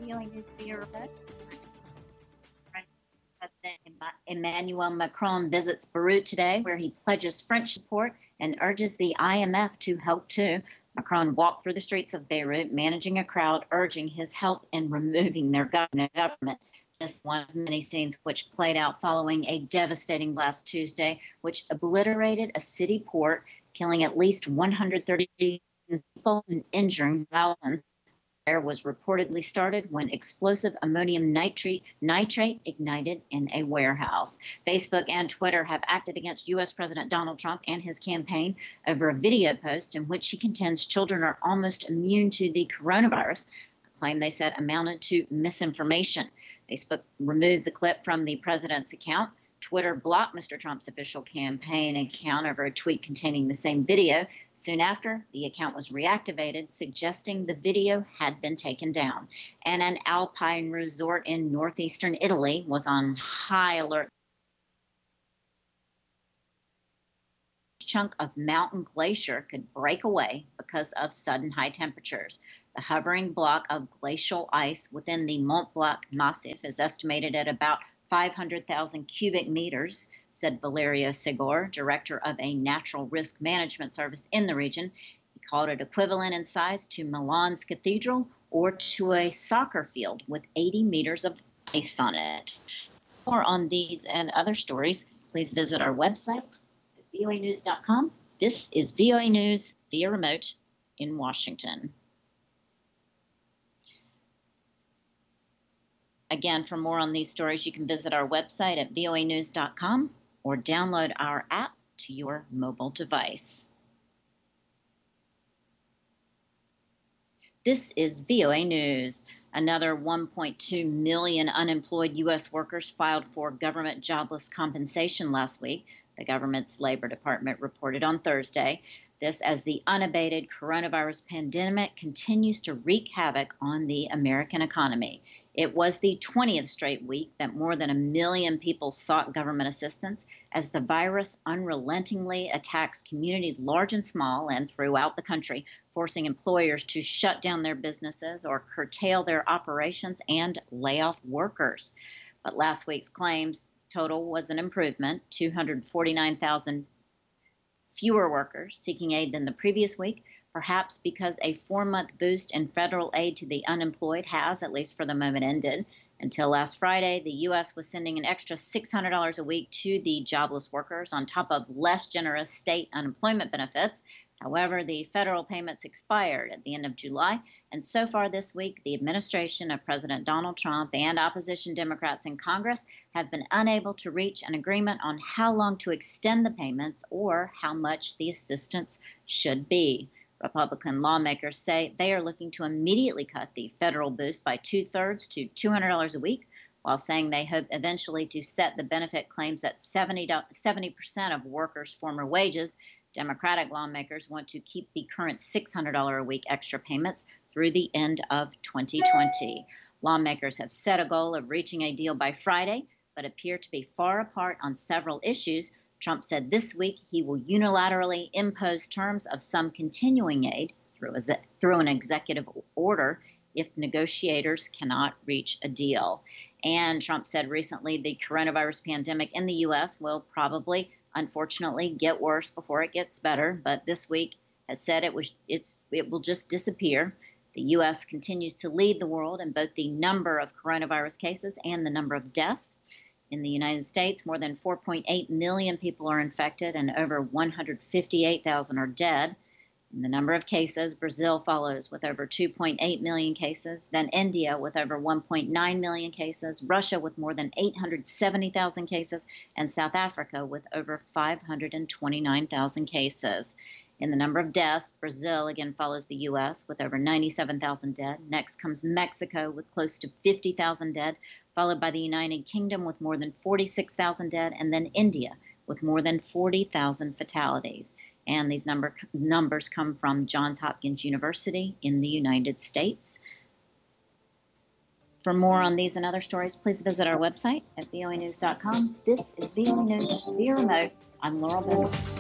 VOA News via remote. President Emmanuel Macron visits Beirut today, where he pledges French support and urges the IMF to help too. Macron walked through the streets of Beirut, managing a crowd, urging his help in removing their government. Just one of many scenes which played out following a devastating blast Tuesday, which obliterated a city port, killing at least 130 people and injuring thousands. The fire was reportedly started when explosive ammonium nitrate ignited in a warehouse. Facebook and Twitter have acted against U.S. President Donald Trump and his campaign over a video post in which he contends children are almost immune to the coronavirus, a claim they said amounted to misinformation. Facebook removed the clip from the president's account. Twitter blocked Mr. Trump's official campaign account over a tweet containing the same video. Soon after, the account was reactivated, suggesting the video had been taken down. And an alpine resort in northeastern Italy was on high alert. A chunk of mountain glacier could break away because of sudden high temperatures. The hovering block of glacial ice within the Mont Blanc Massif is estimated at about 500,000 cubic meters, said Valerio Segor, director of a natural risk management service in the region. He called it equivalent in size to Milan's cathedral or to a soccer field with 80 meters of ice on it. For more on these and other stories, please visit our website at voanews.com. This is VOA News via remote in Washington. Again, for more on these stories, you can visit our website at voanews.com or download our app to your mobile device. This is VOA News. Another 1.2 million unemployed U.S. workers filed for government jobless compensation last week, the government's Labor Department reported on Thursday. This as the unabated coronavirus pandemic continues to wreak havoc on the American economy. It was the 20th straight week that more than 1 million people sought government assistance as the virus unrelentingly attacks communities large and small and throughout the country, forcing employers to shut down their businesses or curtail their operations and lay off workers. But last week's claims total was an improvement, 249,000 fewer workers seeking aid than the previous week, perhaps because a 4-month boost in federal aid to the unemployed has, at least for the moment, ended. Until last Friday, the U.S. was sending an extra $600 a week to the jobless workers on top of less generous state unemployment benefits. However, the federal payments expired at the end of July, and so far this week, the administration of President Donald Trump and opposition Democrats in Congress have been unable to reach an agreement on how long to extend the payments or how much the assistance should be. Republican lawmakers say they are looking to immediately cut the federal boost by 2/3 to $200 a week, while saying they hope eventually to set the benefit claims at 70% of workers' former wages. Democratic lawmakers want to keep the current $600 a week extra payments through the end of 2020. Lawmakers have set a goal of reaching a deal by Friday, but appear to be far apart on several issues. Trump said this week he will unilaterally impose terms of some continuing aid through an executive order if negotiators cannot reach a deal. And Trump said recently the coronavirus pandemic in the U.S. will probably, unfortunately, get worse before it gets better, but this week has said it will just disappear. The U.S. continues to lead the world in both the number of coronavirus cases and the number of deaths. In the United States, more than 4.8 million people are infected and over 158,000 are dead. In the number of cases, Brazil follows with over 2.8 million cases, then India with over 1.9 million cases, Russia with more than 870,000 cases, and South Africa with over 529,000 cases. In the number of deaths, Brazil again follows the U.S. with over 97,000 dead. Next comes Mexico with close to 50,000 dead, followed by the United Kingdom with more than 46,000 dead, and then India with more than 40,000 fatalities. And these numbers come from Johns Hopkins University in the United States. For more on these and other stories, please visit our website at voanews.com. This is VOA News via remote. I'm Laurel Bell.